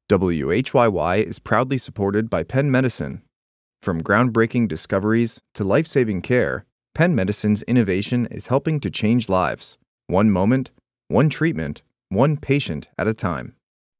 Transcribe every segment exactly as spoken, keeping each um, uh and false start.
W H Y Y is proudly supported by Penn Medicine. From groundbreaking discoveries to life-saving care, Penn Medicine's innovation is helping to change lives, one moment, one treatment, one patient at a time.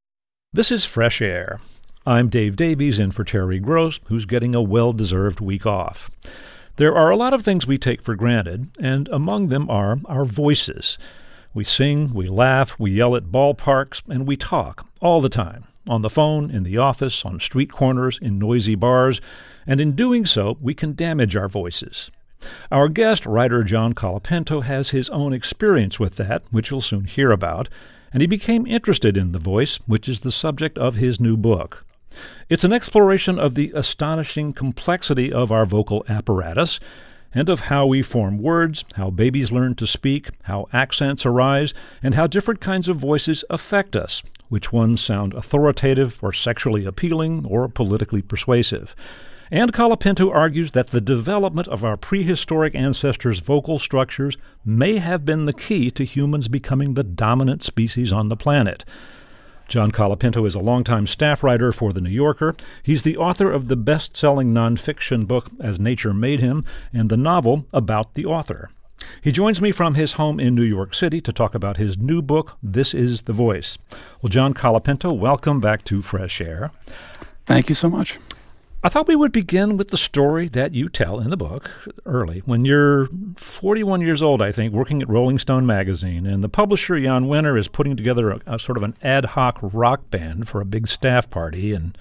This is Fresh Air. I'm Dave Davies in for Terry Gross, who's getting a well-deserved week off. There are a lot of things we take for granted, and among them are our voices. We sing, we laugh, we yell at ballparks, and we talk all the time. On the phone, in the office, on street corners, in noisy bars, and in doing so, we can damage our voices. Our guest, writer John Colapinto, has his own experience with that, which you'll soon hear about, and he became interested in the voice, which is the subject of his new book. It's an exploration of the astonishing complexity of our vocal apparatus, and of how we form words, how babies learn to speak, how accents arise, and how different kinds of voices affect us, which ones sound authoritative or sexually appealing or politically persuasive. And Colapinto argues that the development of our prehistoric ancestors' vocal structures may have been the key to humans becoming the dominant species on the planet. John Colapinto is a longtime staff writer for The New Yorker. He's the author of the best-selling nonfiction book As Nature Made Him and the novel about the author. He joins me from his home in New York City to talk about his new book, This Is the Voice. Well, John Colapinto, welcome back to Fresh Air. Thank you so much. I thought we would begin with the story that you tell in the book early, when you're forty-one years old, I think, working at Rolling Stone magazine, and the publisher, Jan Wenner, is putting together a, a sort of an ad hoc rock band for a big staff party and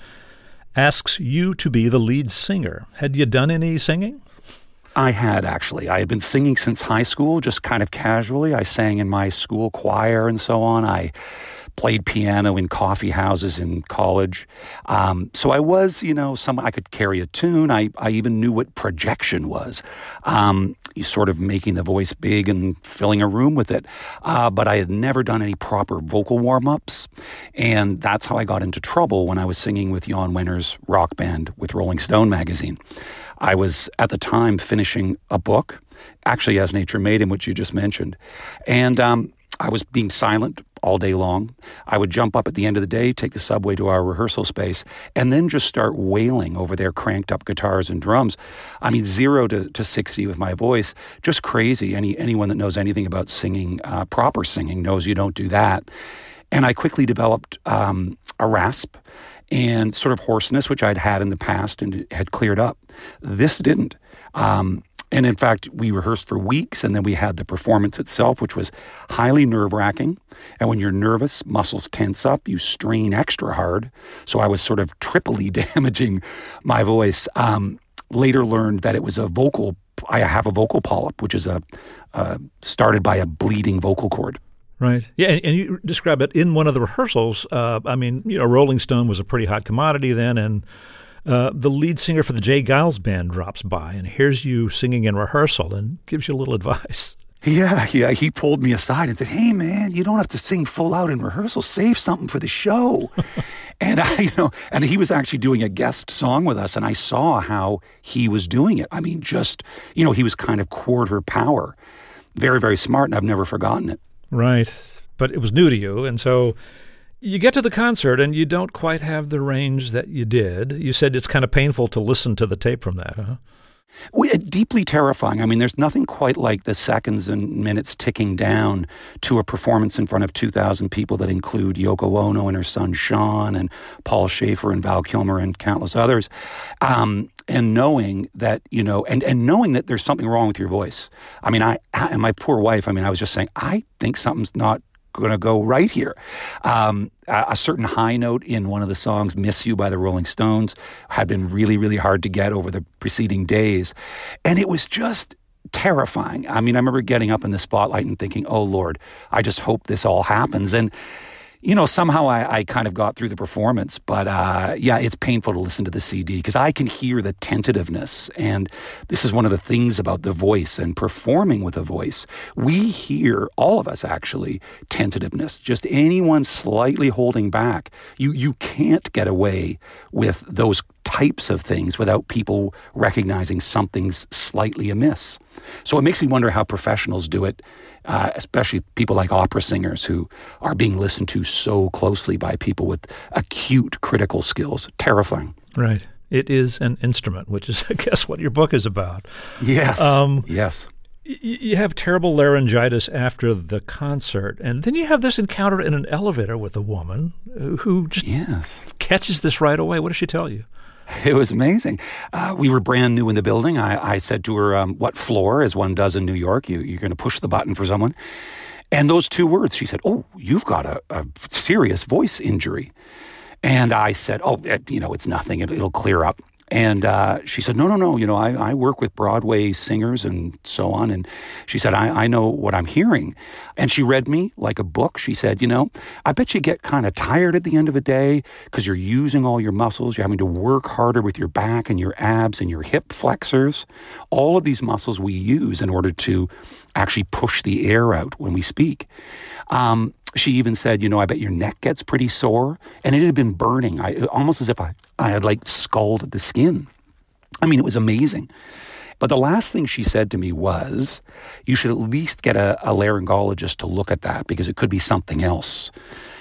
asks you to be the lead singer. Had you done any singing? I had, actually. I had been singing since high school, just kind of casually. I sang in my school choir and so on. I played piano in coffee houses in college. Um, so I was, you know, someone I could carry a tune. I, I even knew what projection was. Um, you sort of making the voice big and filling a room with it. Uh, but I had never done any proper vocal warm-ups. And that's how I got into trouble when I was singing with Jan Wenner's rock band with Rolling Stone magazine. I was, at the time, finishing a book, actually As Nature Made Him, which you just mentioned. And um, I was being silent all day long. I would jump up at the end of the day, take the subway to our rehearsal space, and then just start wailing over their cranked up guitars and drums. I mean, zero to, to sixty with my voice, just crazy. Any Anyone that knows anything about singing, uh, proper singing, knows you don't do that. And I quickly developed um, a rasp and sort of hoarseness, which I'd had in the past and had cleared up. This didn't. Um, And in fact, we rehearsed for weeks, and then we had the performance itself, which was highly nerve-wracking. And when you're nervous, muscles tense up, you strain extra hard. So I was sort of triply damaging my voice. Um, later learned that it was a vocal, I have a vocal polyp, which is a uh, started by a bleeding vocal cord. Right. Yeah, and, and you describe it in one of the rehearsals. Uh, I mean, you know, Rolling Stone was a pretty hot commodity then, and Uh, the lead singer for the Jay Giles Band drops by and hears you singing in rehearsal and gives you a little advice. Yeah, yeah. He pulled me aside and said, "Hey, man, you don't have to sing full out in rehearsal. Save something for the show." and I, you know, and he was actually doing a guest song with us, and I saw how he was doing it. I mean, just, you know, he was kind of quarter power. Very, very smart, and I've never forgotten it. Right. But it was new to you, and so you get to the concert and you don't quite have the range that you did. You said it's kind of painful to listen to the tape from that, huh? Well, deeply terrifying. I mean, there's nothing quite like the seconds and minutes ticking down to a performance in front of two thousand people that include Yoko Ono and her son Sean and Paul Schaefer and Val Kilmer and countless others. Um, and knowing that, you know, and, and knowing that there's something wrong with your voice. I mean, I and my poor wife, I mean, I was just saying, I think something's not going to go right here. Um, a, a certain high note in one of the songs, Miss You by the Rolling Stones, had been really, really hard to get over the preceding days. And it was just terrifying. I mean, I remember getting up in the spotlight and thinking, oh, Lord, I just hope this all happens. And you know, somehow I, I kind of got through the performance, but uh, yeah, it's painful to listen to the C D because I can hear the tentativeness. And this is one of the things about the voice and performing with a voice. We hear, all of us actually, tentativeness. Just anyone slightly holding back. You, you can't get away with those types of things without people recognizing something's slightly amiss. So it makes me wonder how professionals do it, uh, especially people like opera singers who are being listened to so closely by people with acute critical skills. Terrifying. Right. It is an instrument, which is, I guess, what your book is about. Yes. Um, yes. You have terrible laryngitis after the concert, and then you have this encounter in an elevator with a woman who just yes. catches this right away. What does she tell you? It was amazing. Uh, we were brand new in the building. I, I said to her, um, what floor, as one does in New York, you, you're going to push the button for someone. And those two words, she said, oh, you've got a, a serious voice injury. And I said, oh, you know, it's nothing. It, it'll clear up. And uh, she said, no, no, no, you know, I, I work with Broadway singers and so on. And she said, I, I know what I'm hearing. And she read me like a book. She said, you know, I bet you get kind of tired at the end of a day because you're using all your muscles. You're having to work harder with your back and your abs and your hip flexors. All of these muscles we use in order to actually push the air out when we speak. Um, She even said, you know, I bet your neck gets pretty sore. And it had been burning, I, almost as if I, I had like scalded the skin. I mean, it was amazing. But the last thing she said to me was, you should at least get a, a laryngologist to look at that because it could be something else.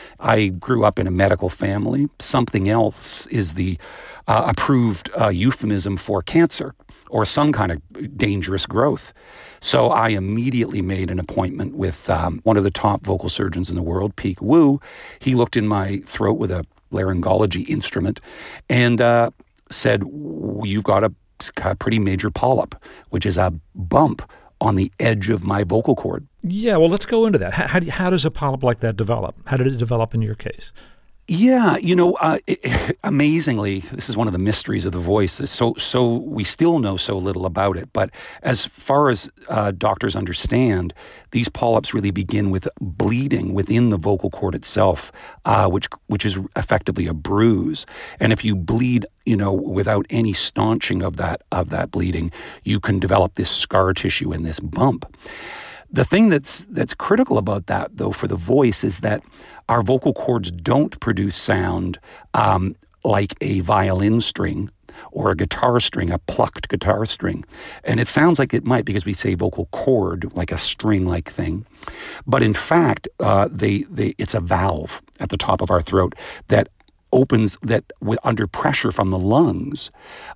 I grew up in a medical family. Something else is the uh, approved uh, euphemism for cancer or some kind of dangerous growth. So I immediately made an appointment with um, one of the top vocal surgeons in the world, Peek Woo. He looked in my throat with a laryngology instrument and uh, said, you've got a, a pretty major polyp, which is a bump on the edge of my vocal cord. Yeah, well, let's go into that. How, how, do you, how does a polyp like that develop? How did it develop in your case? Yeah, you know, uh, it, amazingly, this is one of the mysteries of the voice. So, so we still know so little about it. But as far as uh, doctors understand, these polyps really begin with bleeding within the vocal cord itself, uh, which which is effectively a bruise. And if you bleed, you know, without any staunching of that of that bleeding, you can develop this scar tissue and this bump. The thing that's that's critical about that, though, for the voice is that our vocal cords don't produce sound um, like a violin string or a guitar string, a plucked guitar string. And it sounds like it might because we say vocal cord, like a string-like thing. But in fact, uh, they, they it's a valve at the top of our throat that opens, that with, under pressure from the lungs,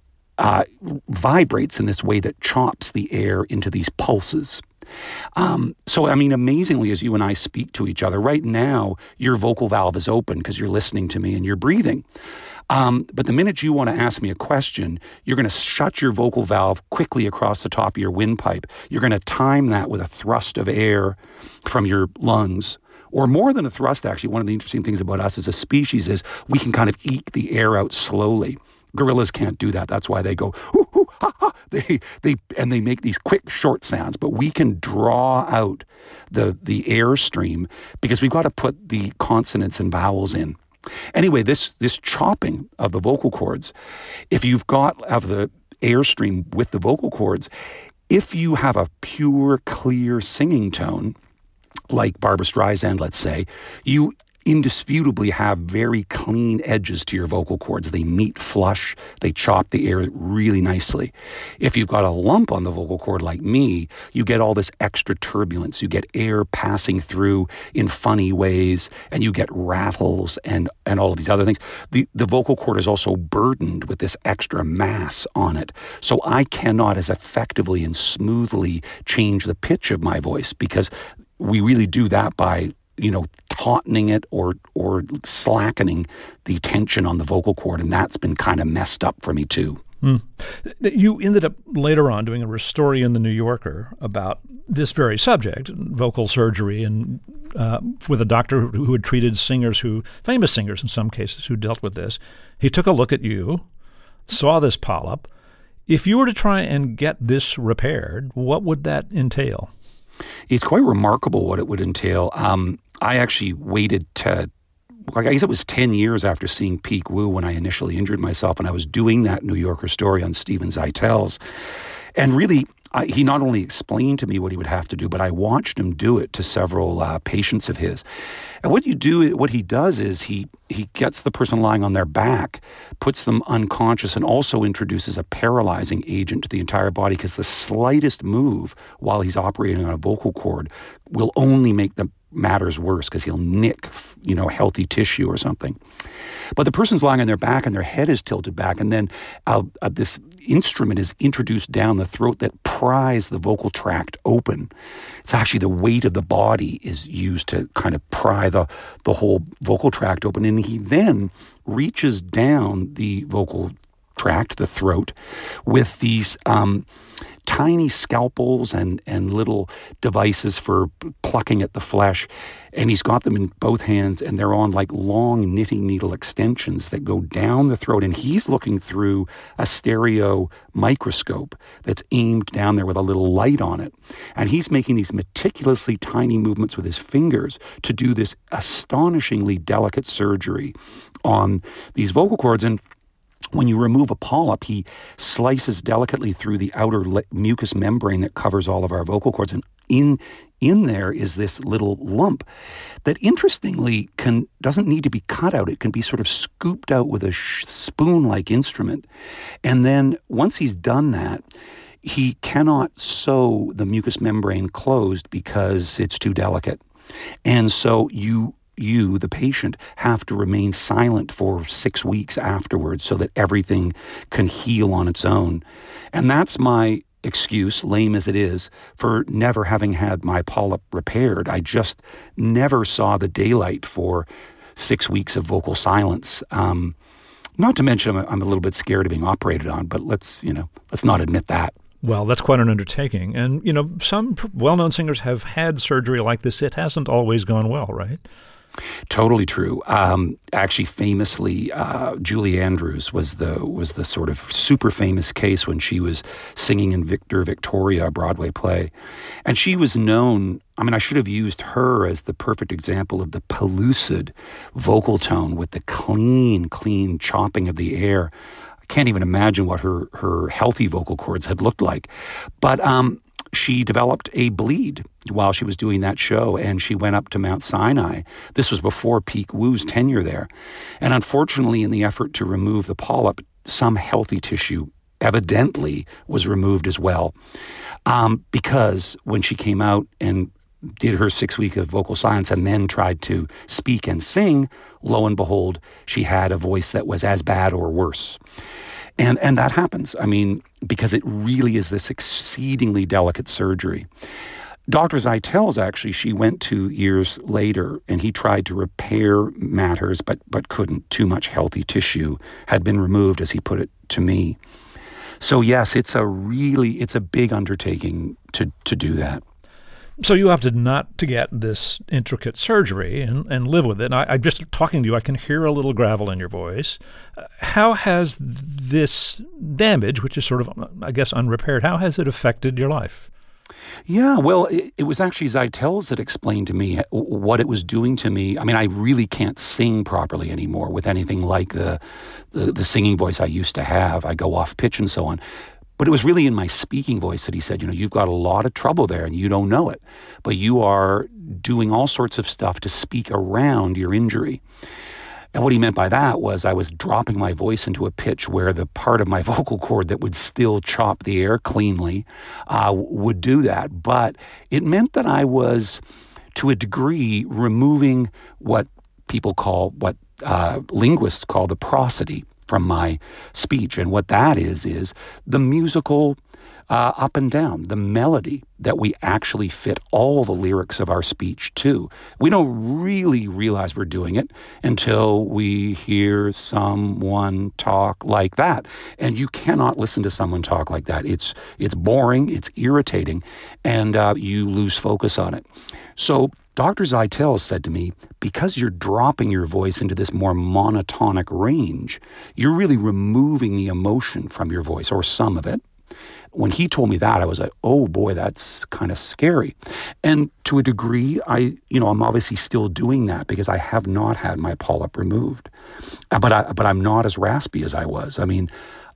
uh, vibrates in this way that chops the air into these pulses. Um, so, I mean, amazingly, as you and I speak to each other, right now, your vocal valve is open because you're listening to me and you're breathing. Um, but the minute you want to ask me a question, you're going to shut your vocal valve quickly across the top of your windpipe. You're going to time that with a thrust of air from your lungs. Or more than a thrust, actually. One of the interesting things about us as a species is we can kind of eke the air out slowly. Gorillas can't do that. That's why they go, hoo, hoo, ha, ha. They, they, and they make these quick, short sounds. But we can draw out the, the air stream because we've got to put the consonants and vowels in. Anyway, this, this chopping of the vocal cords, if you've got of the air stream with the vocal cords, if you have a pure, clear singing tone, like Barbra Streisand, let's say, you indisputably have very clean edges to your vocal cords. They meet flush. They chop the air really nicely. If you've got a lump on the vocal cord like me, you get all this extra turbulence. You get air passing through in funny ways, and you get rattles and, and all of these other things. The, the vocal cord is also burdened with this extra mass on it. So I cannot as effectively and smoothly change the pitch of my voice because we really do that by, you know, tautening it or or slackening the tension on the vocal cord, and that's been kind of messed up for me too. Mm. You ended up later on doing a story in the New Yorker about this very subject, vocal surgery, and uh, with a doctor who, who had treated singers, who famous singers in some cases, who dealt with this. He took a look at you, saw this polyp. If you were to try and get this repaired, what would that entail? It's quite remarkable what it would entail. Um, I actually waited to, I guess it was ten years after seeing Peek Woo when I initially injured myself, and I was doing that New Yorker story on Steven Zeitels. And really, I, he not only explained to me what he would have to do, but I watched him do it to several uh, patients of his. And what you do, what he does is he he gets the person lying on their back, puts them unconscious, and also introduces a paralyzing agent to the entire body, because the slightest move while he's operating on a vocal cord will only make the matters worse, because he'll nick, you know, healthy tissue or something. But the person's lying on their back and their head is tilted back, and then uh, uh, this instrument is introduced down the throat that pries the vocal tract open. It's actually the weight of the body is used to kind of pry the, the whole vocal tract open, and he then reaches down the vocal tract, the throat, with these um, tiny scalpels and, and little devices for plucking at the flesh. And he's got them in both hands, and they're on like long knitting needle extensions that go down the throat. And he's looking through a stereo microscope that's aimed down there with a little light on it. And he's making these meticulously tiny movements with his fingers to do this astonishingly delicate surgery on these vocal cords. And when you remove a polyp, he slices delicately through the outer le- mucous membrane that covers all of our vocal cords. And in in there is this little lump that, interestingly, can doesn't need to be cut out. It can be sort of scooped out with a sh- spoon-like instrument. And then once he's done that, he cannot sew the mucous membrane closed because it's too delicate. And so you... you, the patient, have to remain silent for six weeks afterwards so that everything can heal on its own. And that's my excuse, lame as it is, for never having had my polyp repaired. I just never saw the daylight for six weeks of vocal silence. Um, not to mention I'm a, I'm a little bit scared of being operated on, but let's, you know, let's not admit that. Well, that's quite an undertaking. And, you know, some well-known singers have had surgery like this. It hasn't always gone well, right? Totally true. Um, actually, famously, uh, Julie Andrews was the was the sort of super famous case when she was singing in Victor Victoria, a Broadway play, and she was known. I mean, I should have used her as the perfect example of the pellucid vocal tone with the clean, clean chopping of the air. I can't even imagine what her her healthy vocal cords had looked like, but. Um, She developed a bleed while she was doing that show, and she went up to Mount Sinai. This was before Peek Woo's tenure there. And unfortunately, in the effort to remove the polyp, some healthy tissue evidently was removed as well. Um, because when she came out and did her six week of vocal silence and then tried to speak and sing, lo and behold, she had a voice that was as bad or worse. And and that happens, I mean, because it really is this exceedingly delicate surgery. Doctor Zeitels, actually, she went to years later, and he tried to repair matters, but but couldn't. Too much healthy tissue had been removed, as he put it to me. So yes, it's a really, it's a big undertaking to, to do that. So you opted not to get this intricate surgery and, and live with it. And I, I'm just talking to you, I can hear a little gravel in your voice. Uh, how has this damage, which is sort of, I guess, unrepaired, how has it affected your life? Yeah, well, it, it was actually Zeitels that explained to me what it was doing to me. I mean, I really can't sing properly anymore with anything like the, the, the singing voice I used to have. I go off pitch and so on. But it was really in my speaking voice that he said, you know, you've got a lot of trouble there and you don't know it, but you are doing all sorts of stuff to speak around your injury. And what he meant by that was I was dropping my voice into a pitch where the part of my vocal cord that would still chop the air cleanly uh, would do that. But it meant that I was, to a degree, removing what people call, what uh, linguists call the prosody from my speech. And what that is, is the musical uh, up and down, the melody that we actually fit all the lyrics of our speech to. We don't really realize we're doing it until we hear someone talk like that. And you cannot listen to someone talk like that. It's it's boring, it's irritating, and uh, you lose focus on it. So Doctor Zeitels said to me, because you're dropping your voice into this more monotonic range, you're really removing the emotion from your voice, or some of it. When he told me that, I was like, oh boy, that's kind of scary. And to a degree, I, you know, I'm obviously still doing that because I have not had my polyp removed. But I, but I'm not as raspy as I was. I mean,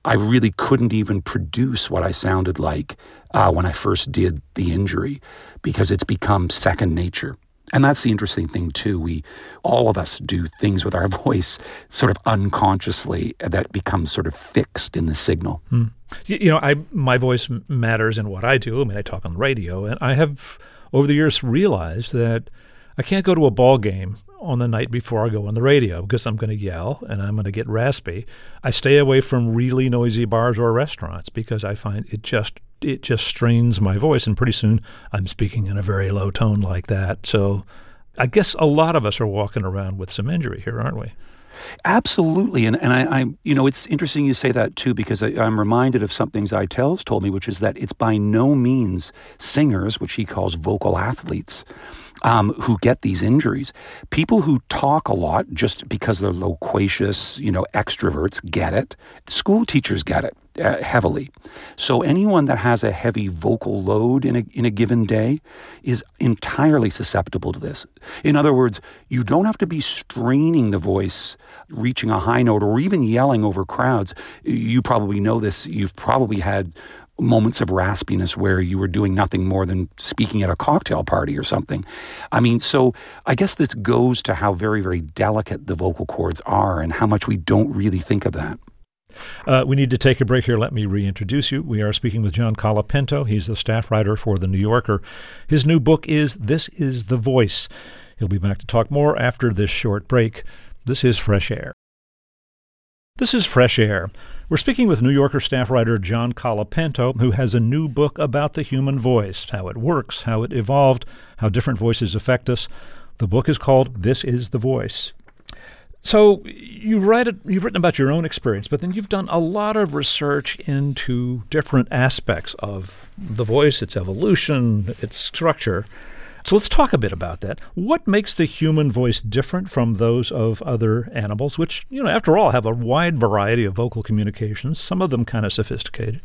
I really couldn't even produce what I sounded like uh, when I first did the injury, because it's become second nature. And that's the interesting thing too. We, all of us do things with our voice sort of unconsciously that becomes sort of fixed in the signal. Hmm. You, you know, I my voice matters in what I do. I mean, I talk on the radio, and I have over the years realized that I can't go to a ball game on the night before I go on the radio because I'm going to yell and I'm going to get raspy. I stay away from really noisy bars or restaurants because I find it just it just strains my voice, and pretty soon I'm speaking in a very low tone like that. So I guess a lot of us are walking around with some injury here, aren't we? Absolutely. And and I, I you know, it's interesting you say that too, because I, I'm reminded of something Zeitel's told me, which is that it's by no means singers, which he calls vocal athletes, um, who get these injuries. People who talk a lot just because they're loquacious, you know, extroverts get it. School teachers get it uh, heavily. So anyone that has a heavy vocal load in a, in a given day is entirely susceptible to this. In other words, you don't have to be straining the voice, reaching a high note, or even yelling over crowds. You probably know this. You've probably had moments of raspiness where you were doing nothing more than speaking at a cocktail party or something. I mean, so I guess this goes to how very, very delicate the vocal cords are and how much we don't really think of that. Uh, we need to take a break here. Let me reintroduce you. We are speaking with John Colapinto. He's the staff writer for The New Yorker. His new book is This Is the Voice. He'll be back to talk more after this short break. This is Fresh Air. This is Fresh Air. We're speaking with New Yorker staff writer John Colapinto, who has a new book about the human voice, how it works, how it evolved, how different voices affect us. The book is called This Is the Voice. So you write it, you've written about your own experience, but then you've done a lot of research into different aspects of the voice, its evolution, its structure. So let's talk a bit about that. What makes the human voice different from those of other animals, which, you know, after all, have a wide variety of vocal communications, some of them kind of sophisticated?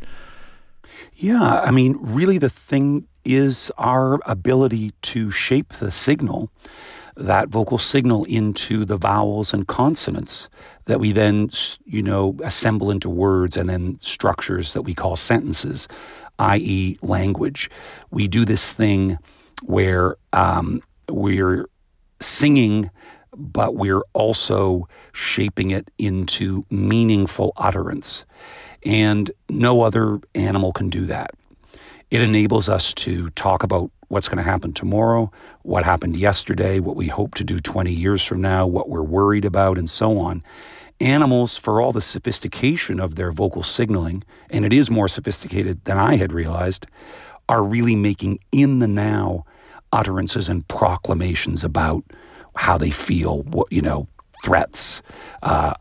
Yeah, I mean, really the thing is our ability to shape the signal, that vocal signal, into the vowels and consonants that we then, you know, assemble into words and then structures that we call sentences, that is language. We do this thing where um, we're singing, but we're also shaping it into meaningful utterance. And no other animal can do that. It enables us to talk about what's going to happen tomorrow, what happened yesterday, what we hope to do twenty years from now, what we're worried about, and so on. Animals, for all the sophistication of their vocal signaling, and it is more sophisticated than I had realized, are really making in the now utterances and proclamations about how they feel, what, you know, threats, uh,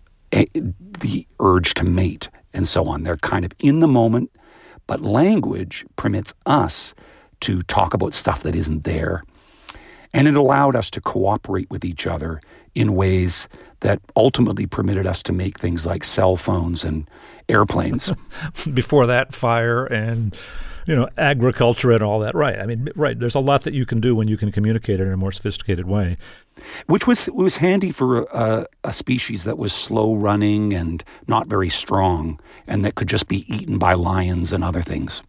the urge to mate, and so on. They're kind of in the moment, but language permits us to talk about stuff that isn't there. And it allowed us to cooperate with each other in ways that ultimately permitted us to make things like cell phones and airplanes. Before that, fire and, you know, agriculture and all that. Right. I mean, right. There's a lot that you can do when you can communicate in a more sophisticated way. Which was was handy for a, a species that was slow running and not very strong and that could just be eaten by lions and other things.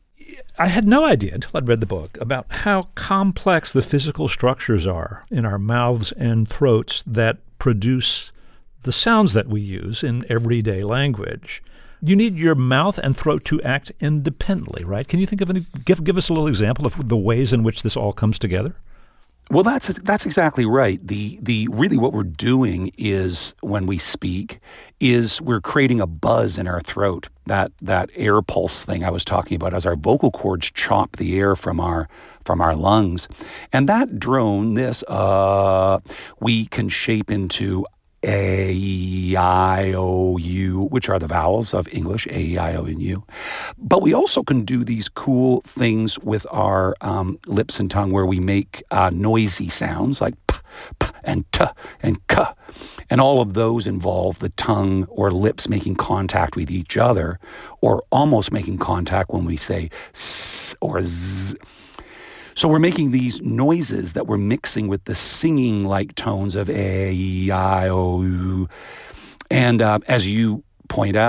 I had no idea until I'd read the book about how complex the physical structures are in our mouths and throats that produce the sounds that we use in everyday language. You need your mouth and throat to act independently, right? Can you think of any, give, give us a little example of the ways in which this all comes together? Well, that's that's exactly right. The the really what we're doing is when we speak is we're creating a buzz in our throat. That that air pulse thing I was talking about, as our vocal cords chop the air from our from our lungs, and that drone, this uh, we can shape into A, E, I, O, U, which are the vowels of English, A, E, I, O, and U. But we also can do these cool things with our um, lips and tongue where we make uh, noisy sounds like p, p, and t, and k. And all of those involve the tongue or lips making contact with each other, or almost making contact when we say s or z. So we're making these noises that we're mixing with the singing-like tones of A, E, I, O, U. And uh, as you point out,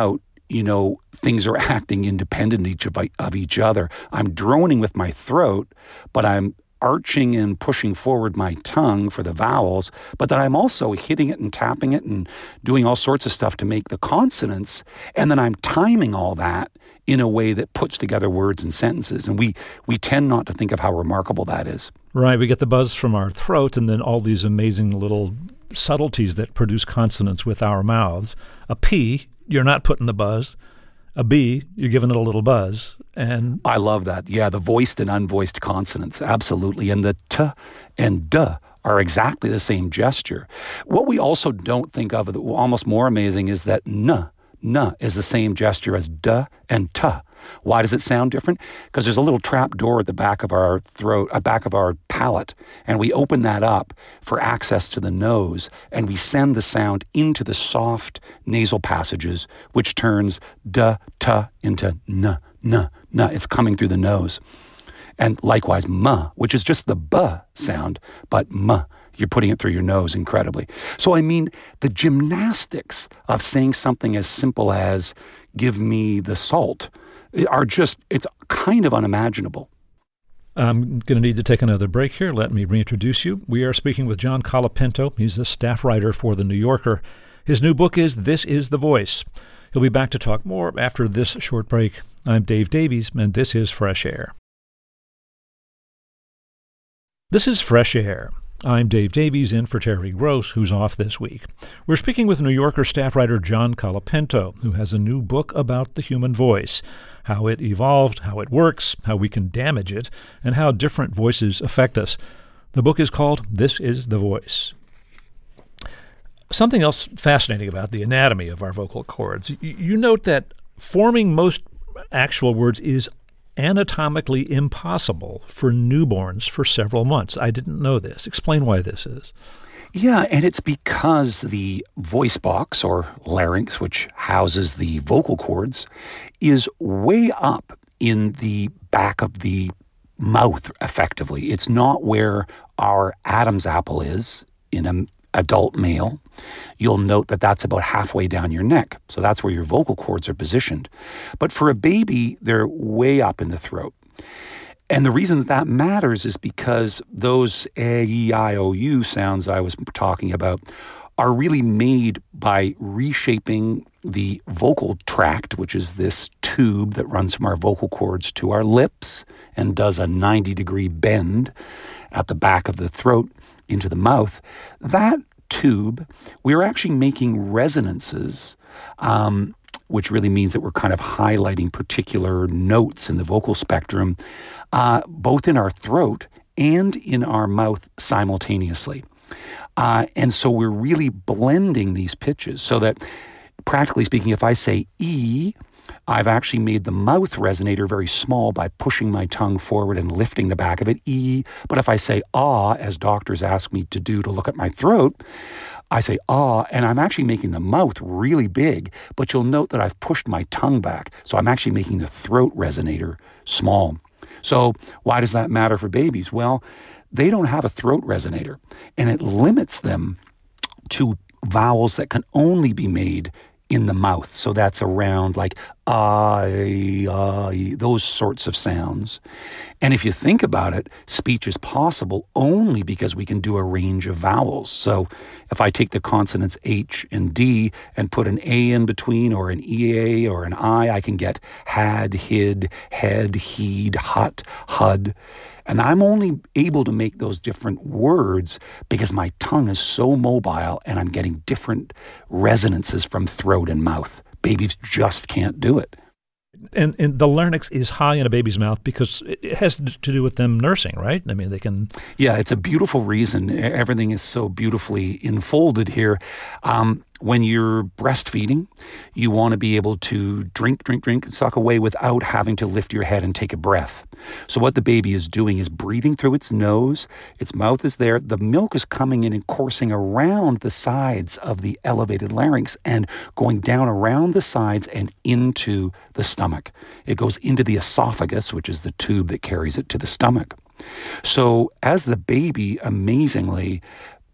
you know, things are acting independent each of, of each other. I'm droning with my throat, but I'm arching and pushing forward my tongue for the vowels, but that I'm also hitting it and tapping it and doing all sorts of stuff to make the consonants. And then I'm timing all that in a way that puts together words and sentences. And we, we tend not to think of how remarkable that is. Right. We get the buzz from our throat and then all these amazing little subtleties that produce consonants with our mouths. A P, you're not putting the buzz. A B, you're giving it a little buzz. And I love that. Yeah, the voiced and unvoiced consonants. Absolutely. And the T and D are exactly the same gesture. What we also don't think of, almost more amazing, is that N, N is the same gesture as D and T. Why does it sound different? Because there's a little trap door at the back of our throat, uh, back of our palate, and we open that up for access to the nose, and we send the sound into the soft nasal passages, which turns D, T into N, N, N. It's coming through the nose. And likewise, M, which is just the B sound, but M. You're putting it through your nose incredibly. So, I mean, the gymnastics of saying something as simple as, give me the salt, are just, it's kind of unimaginable. I'm going to need to take another break here. Let me reintroduce you. We are speaking with John Colapinto. He's a staff writer for The New Yorker. His new book is This Is the Voice. He'll be back to talk more after this short break. I'm Dave Davies, and this is Fresh Air. This is Fresh Air. I'm Dave Davies, in for Terry Gross, who's off this week. We're speaking with New Yorker staff writer John Colapinto, who has a new book about the human voice, how it evolved, how it works, how we can damage it, and how different voices affect us. The book is called This Is the Voice. Something else fascinating about the anatomy of our vocal cords. You note that forming most actual words is anatomically impossible for newborns for several months. I didn't know this. Explain why this is. Yeah, and it's because the voice box, or larynx, which houses the vocal cords, is way up in the back of the mouth, effectively. It's not where our Adam's apple is in an adult male. You'll note that that's about halfway down your neck. So that's where your vocal cords are positioned. But for a baby, they're way up in the throat. And the reason that that matters is because those A, E, I, O, U sounds I was talking about are really made by reshaping the vocal tract, which is this tube that runs from our vocal cords to our lips and does a ninety degree bend at the back of the throat into the mouth. That tube, we're actually making resonances, um, which really means that we're kind of highlighting particular notes in the vocal spectrum, uh, both in our throat and in our mouth simultaneously. Uh, and so we're really blending these pitches so that, practically speaking, if I say E, I've actually made the mouth resonator very small by pushing my tongue forward and lifting the back of it, E. But if I say ah, as doctors ask me to do to look at my throat, I say ah, and I'm actually making the mouth really big, but you'll note that I've pushed my tongue back. So I'm actually making the throat resonator small. So why does that matter for babies? Well, they don't have a throat resonator, and it limits them to vowels that can only be made in the mouth. So that's around like I, I, those sorts of sounds. And if you think about it, speech is possible only because we can do a range of vowels. So if I take the consonants H and D and put an A in between, or an E A or an I, I can get had, hid, head, heed, hut, hud. And I'm only able to make those different words because my tongue is so mobile and I'm getting different resonances from throat and mouth. Babies just can't do it. And, and the larynx is high in a baby's mouth because it has to do with them nursing, right? I mean, they can... Yeah, it's a beautiful reason. Everything is so beautifully enfolded here. Um, when you're breastfeeding, you want to be able to drink, drink, drink, and suck away without having to lift your head and take a breath. So what the baby is doing is breathing through its nose, its mouth is there, the milk is coming in and coursing around the sides of the elevated larynx and going down around the sides and into the stomach. It goes into the esophagus, which is the tube that carries it to the stomach. So as the baby, amazingly,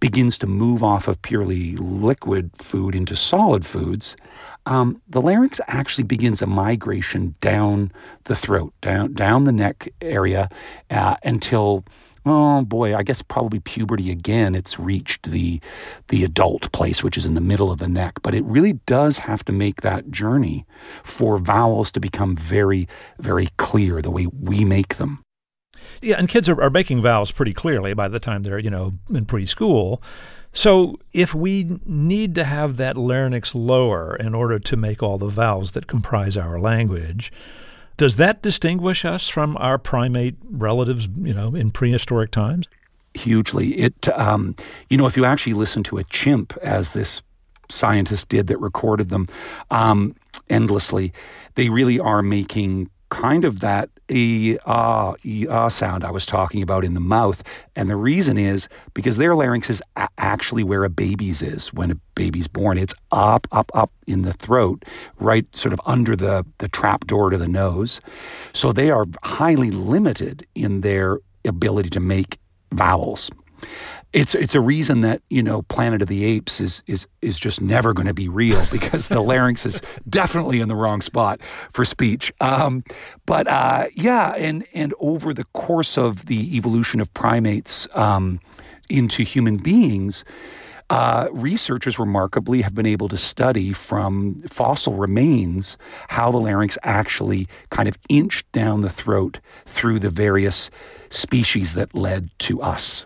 begins to move off of purely liquid food into solid foods, um, the larynx actually begins a migration down the throat, down down the neck area, uh, until, oh boy, I guess probably puberty again. It's reached the the adult place, which is in the middle of the neck. But it really does have to make that journey for vowels to become very, very clear the way we make them. Yeah, and kids are, are making vowels pretty clearly by the time they're, you know, in preschool. So if we need to have that larynx lower in order to make all the vowels that comprise our language, does that distinguish us from our primate relatives, you know, in prehistoric times? Hugely. It, um, you know, if you actually listen to a chimp, as this scientist did that recorded them um, endlessly, they really are making kind of that e ah e ah sound I was talking about in the mouth. And the reason is because their larynx is a- actually where a baby's is when a baby's born. It's up, up, up in the throat, right sort of under the, the trap door to the nose. So they are highly limited in their ability to make vowels. It's it's a reason that, you know, Planet of the Apes is is is just never going to be real, because the larynx is definitely in the wrong spot for speech. Um, but uh, yeah, and and over the course of the evolution of primates um, into human beings, uh, researchers remarkably have been able to study from fossil remains how the larynx actually kind of inched down the throat through the various species that led to us.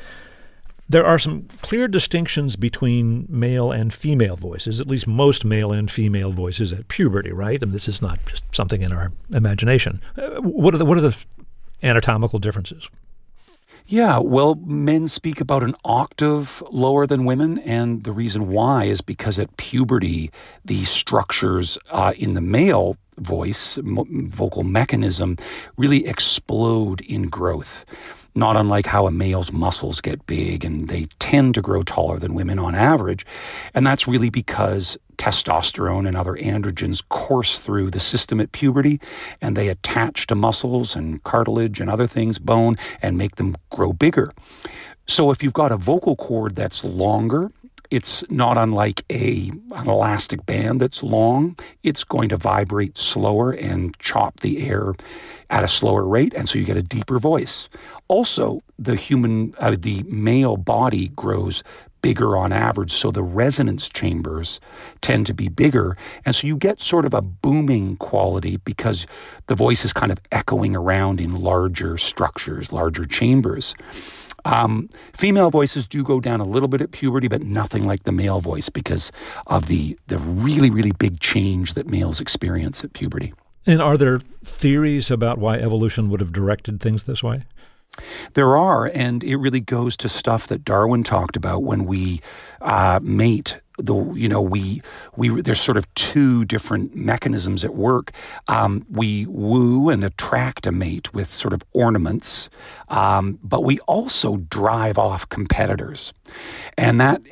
There are some clear distinctions between male and female voices, at least most male and female voices at puberty, right? And this is not just something in our imagination. Uh, what are the, what are the anatomical differences? Yeah, well, men speak about an octave lower than women, and the reason why is because at puberty, the structures uh, in the male voice, m- vocal mechanism, really explode in growth. Not unlike how a male's muscles get big, and they tend to grow taller than women on average. And that's really because testosterone and other androgens course through the system at puberty, and they attach to muscles and cartilage and other things, bone, and make them grow bigger. So if you've got a vocal cord that's longer, it's not unlike a, an elastic band that's long. It's going to vibrate slower and chop the air at a slower rate, and so you get a deeper voice. Also, the human, uh, the male body grows bigger on average, so the resonance chambers tend to be bigger, and so you get sort of a booming quality because the voice is kind of echoing around in larger structures, larger chambers. Um, female voices do go down a little bit at puberty, but nothing like the male voice because of the, the really, really big change that males experience at puberty. And are there theories about why evolution would have directed things this way? There are, and it really goes to stuff that Darwin talked about when we uh, mate. The you know we we there's sort of two different mechanisms at work. Um, we woo and attract a mate with sort of ornaments, um, but we also drive off competitors, and that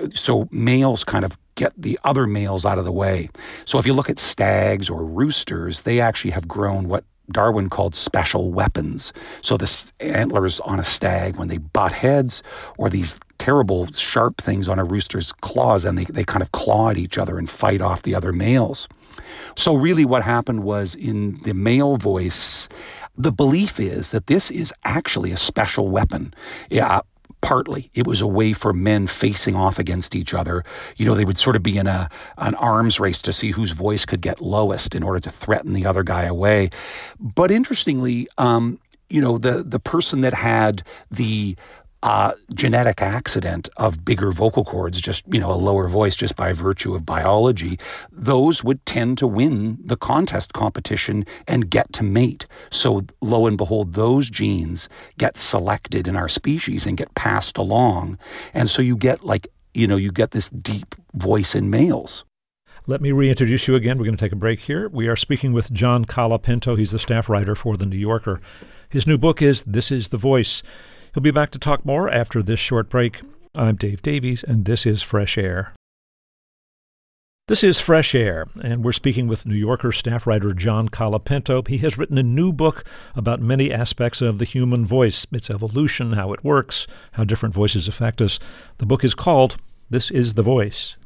so males kind of get the other males out of the way. So if you look at stags or roosters, they actually have grown what Darwin called special weapons. So the antlers on a stag, when they butt heads, or these terrible sharp things on a rooster's claws, and they, they kind of claw at each other and fight off the other males. So really what happened was in the male voice, the belief is that this is actually a special weapon. Yeah. Partly, it was a way for men facing off against each other. You know, they would sort of be in a an arms race to see whose voice could get lowest in order to threaten the other guy away. But interestingly, um, you know, the the person that had the uh, genetic accident of bigger vocal cords, just, you know, a lower voice just by virtue of biology, those would tend to win the contest competition and get to mate. So lo and behold, those genes get selected in our species and get passed along. And so you get like, you know, you get this deep voice in males. Let me reintroduce you again. We're going to take a break here. We are speaking with John Colapinto. He's the staff writer for The New Yorker. His new book is This Is the Voice. He'll be back to talk more after this short break. I'm Dave Davies, and this is Fresh Air. This is Fresh Air, and we're speaking with New Yorker staff writer John Colapinto. He has written a new book about many aspects of the human voice, its evolution, how it works, how different voices affect us. The book is called This Is the Voice.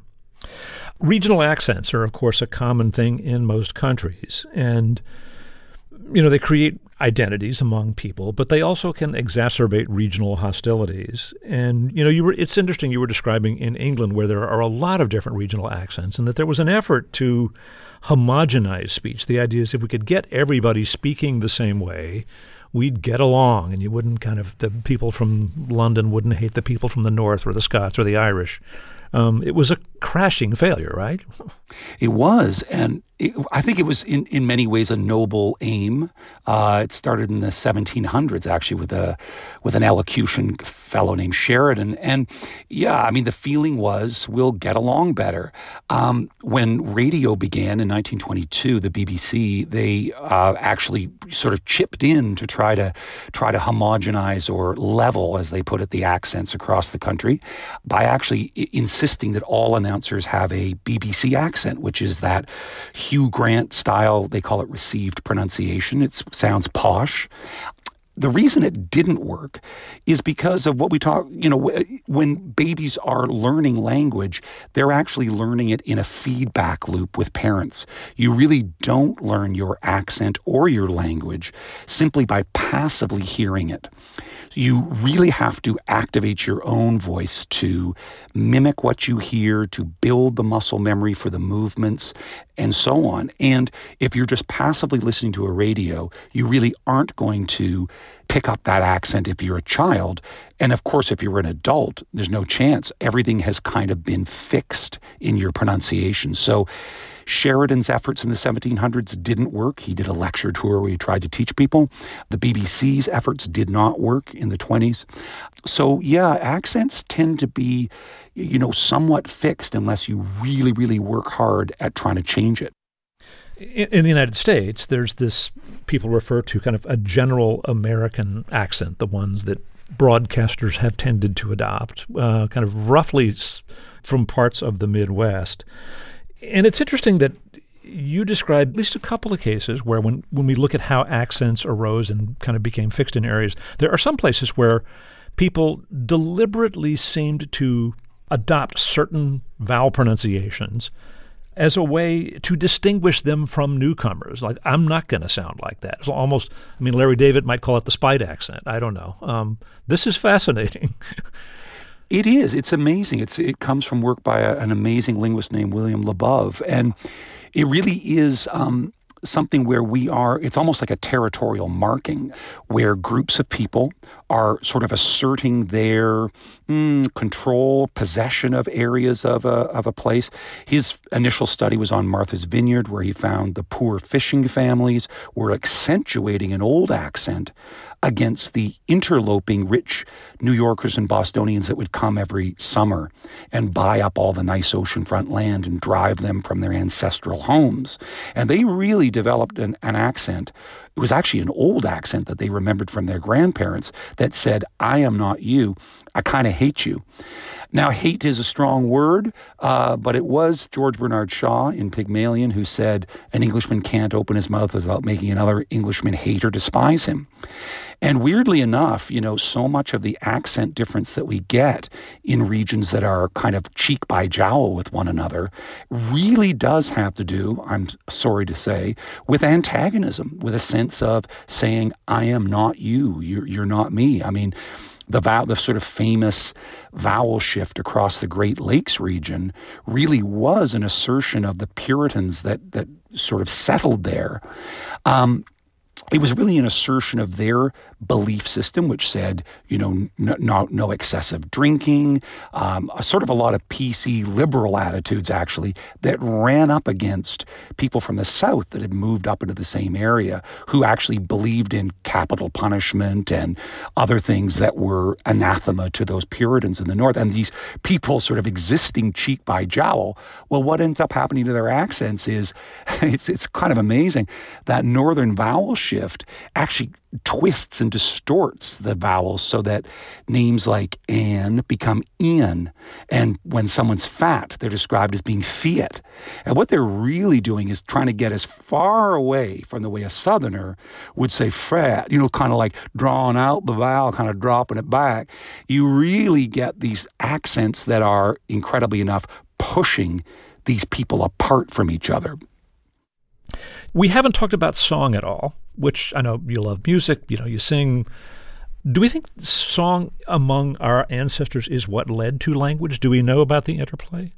Regional accents are, of course, a common thing in most countries, and, you know, they create identities among people, but they also can exacerbate regional hostilities. And, you know, you were it's interesting you were describing in England where there are a lot of different regional accents and that there was an effort to homogenize speech. The idea is if we could get everybody speaking the same way, we'd get along and you wouldn't kind of, the people from London wouldn't hate the people from the North or the Scots or the Irish. Um, it was a crashing failure, right? It was, and it, I think it was in, in many ways a noble aim. Uh, it started in the seventeen hundreds, actually, with a with an elocution fellow named Sheridan. And yeah, I mean, the feeling was we'll get along better. Um, when radio began in nineteen twenty-two, the B B C, they uh, actually sort of chipped in to try to try to homogenize or level, as they put it, the accents across the country by actually insisting that all announcers have a B B C accent, which is that Hugh Grant style. They call it received pronunciation. It sounds posh. The reason it didn't work is because of what we talk, you know, when babies are learning language, they're actually learning it in a feedback loop with parents. You really don't learn your accent or your language simply by passively hearing it. You really have to activate your own voice to mimic what you hear, to build the muscle memory for the movements, and so on. And if you're just passively listening to a radio, you really aren't going to pick up that accent if you're a child. And of course, if you're an adult, there's no chance. Everything has kind of been fixed in your pronunciation. So Sheridan's efforts in the seventeen hundreds didn't work. He did a lecture tour where he tried to teach people. The B B C's efforts did not work in the twenties. So yeah, accents tend to be, you know, somewhat fixed unless you really, really work hard at trying to change it. In the United States, there's this, people refer to kind of a general American accent, the ones that broadcasters have tended to adopt, uh, kind of roughly from parts of the Midwest. And it's interesting that you described at least a couple of cases where when, when we look at how accents arose and kind of became fixed in areas, there are some places where people deliberately seemed to adopt certain vowel pronunciations as a way to distinguish them from newcomers. Like, I'm not going to sound like that. It's almost, I mean, Larry David might call it the Spite accent. I don't know. Um, this is fascinating. It is. It's amazing. It's It comes from work by a, an amazing linguist named William Labov. And it really is um, something where we are, it's almost like a territorial marking where groups of people are sort of asserting their mm, control, possession of areas of a, of a place. His initial study was on Martha's Vineyard, where he found the poor fishing families were accentuating an old accent against the interloping rich New Yorkers and Bostonians that would come every summer and buy up all the nice oceanfront land and drive them from their ancestral homes. And they really developed an, an accent. It was actually an old accent that they remembered from their grandparents that said, I am not you, I kind of hate you. Now, hate is a strong word, uh, but it was George Bernard Shaw in Pygmalion who said, an Englishman can't open his mouth without making another Englishman hate or despise him. And weirdly enough, you know, so much of the accent difference that we get in regions that are kind of cheek by jowl with one another really does have to do, I'm sorry to say, with antagonism, with a sense of saying, I am not you, you're, you're not me. I mean, the vow, the sort of famous vowel shift across the Great Lakes region really was an assertion of the Puritans that that sort of settled there. Um, It was really an assertion of their belief system, which said, you know, no, no, no excessive drinking, um, a sort of a lot of P C liberal attitudes, actually, that ran up against people from the South that had moved up into the same area who actually believed in capital punishment and other things that were anathema to those Puritans in the North. And these people sort of existing cheek by jowl. Well, what ends up happening to their accents is, it's, it's kind of amazing, that northern vowel shift shift actually twists and distorts the vowels so that names like Anne become Ian. And when someone's fat, they're described as being Fiat. And what they're really doing is trying to get as far away from the way a Southerner would say fat, you know, kind of like drawing out the vowel, kind of dropping it back. You really get these accents that are, incredibly enough, pushing these people apart from each other. We haven't talked about song at all, which I know you love music, you know, you sing. Do we think song among our ancestors is what led to language? Do we know about the interplay?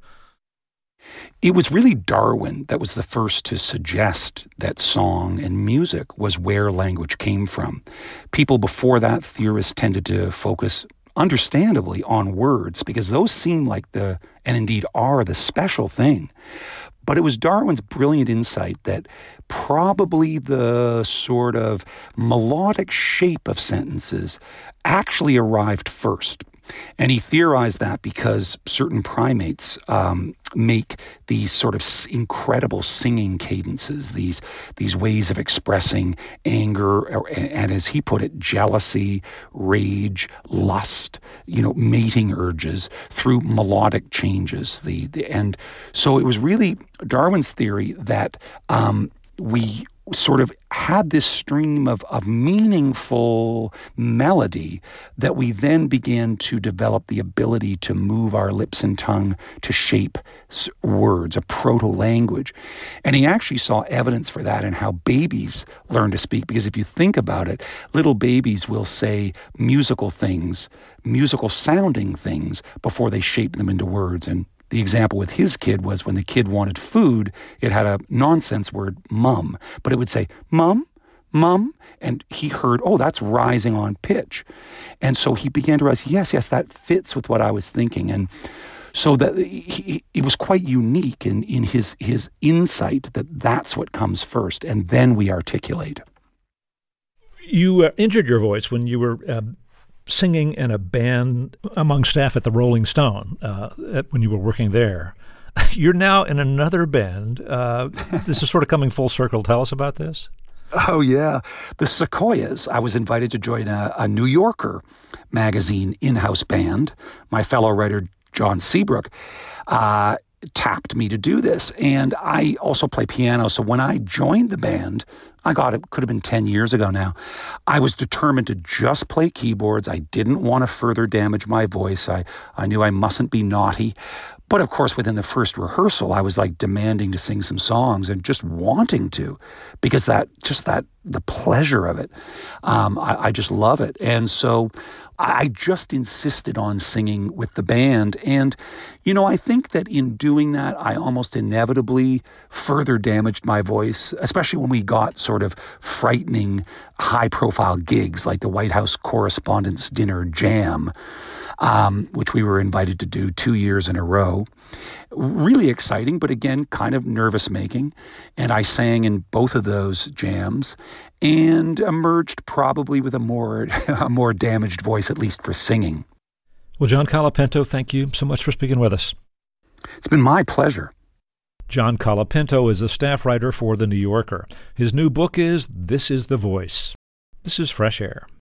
It was really Darwin that was the first to suggest that song and music was where language came from. People before that, theorists, tended to focus understandably on words because those seem like the, and indeed are, the special thing. But it was Darwin's brilliant insight that probably the sort of melodic shape of sentences actually arrived first. And he theorized that because certain primates um, make these sort of incredible singing cadences, these these ways of expressing anger, or, and as he put it, jealousy, rage, lust, you know, mating urges through melodic changes. The, the and so it was really Darwin's theory that um, we sort of had this stream of, of meaningful melody that we then began to develop the ability to move our lips and tongue to shape words, a proto-language. And he actually saw evidence for that in how babies learn to speak, because if you think about it, little babies will say musical things, musical sounding things before they shape them into words. And the example with his kid was when the kid wanted food, it had a nonsense word, mum, but it would say, mum, mum, and he heard, oh, that's rising on pitch. And so he began to realize, yes, yes, that fits with what I was thinking. And so that he, it was quite unique in, in his, his insight that that's what comes first, and then we articulate. You uh, injured your voice when you were uh, singing in a band among staff at the Rolling Stone uh, when you were working there. You're now in another band. Uh, this is sort of coming full circle. Tell us about this. Oh, yeah. The Sequoias. I was invited to join a, a New Yorker magazine in-house band. My fellow writer, John Seabrook, uh, tapped me to do this. And I also play piano. So when I joined the band, I got it could have been ten years ago now, I was determined to just play keyboards. I didn't want to further damage my voice. I, I knew I mustn't be naughty. But of course, within the first rehearsal, I was like demanding to sing some songs and just wanting to, because that, just that, the pleasure of it, um, I, I just love it. And so I just insisted on singing with the band. And, you know, I think that in doing that, I almost inevitably further damaged my voice, especially when we got sort of frightening high-profile gigs like the White House Correspondents' Dinner Jam, um, which we were invited to do two years in a row. Really exciting, but again, kind of nervous-making. And I sang in both of those jams and emerged probably with a more a more damaged voice, at least for singing. Well, John Colapinto, thank you so much for speaking with us. It's been my pleasure. John Colapinto is a staff writer for The New Yorker. His new book is This is the Voice. This is Fresh Air.